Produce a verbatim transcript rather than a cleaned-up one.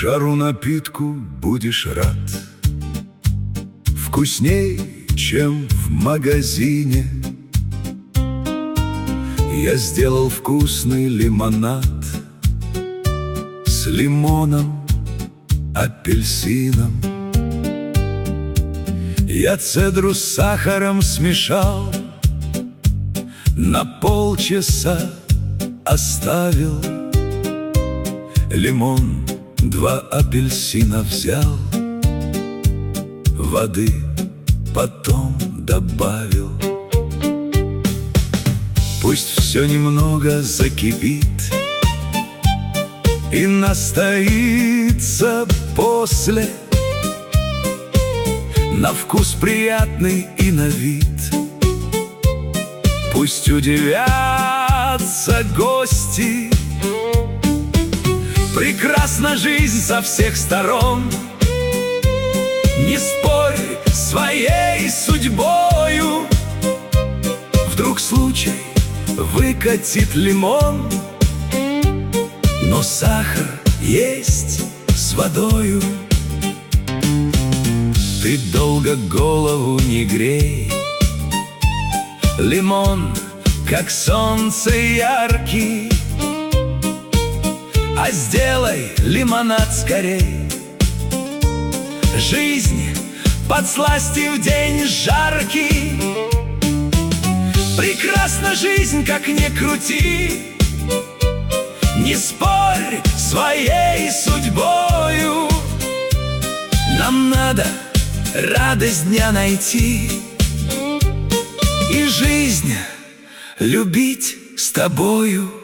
Шару напитку будешь рад, вкусней, чем в магазине. Я сделал вкусный лимонад с лимоном, апельсином. Я цедру с сахаром смешал, на полчаса оставил. Лимон, два апельсина взял, воды потом добавил. Пусть все немного закипит и настоится после. На вкус приятный и на вид. Пусть удивятся гости. Прекрасна жизнь со всех сторон. Не спорь своей судьбою. Вдруг случай выкатит лимон, но сахар есть с водою. Ты долго голову не грей, лимон, как солнце яркий, а сделай лимонад скорей. Жизнь подсласти в день жаркий. Прекрасна жизнь, как ни крути. Не спорь своей судьбою. Нам надо радость дня найти и жизнь любить с тобою.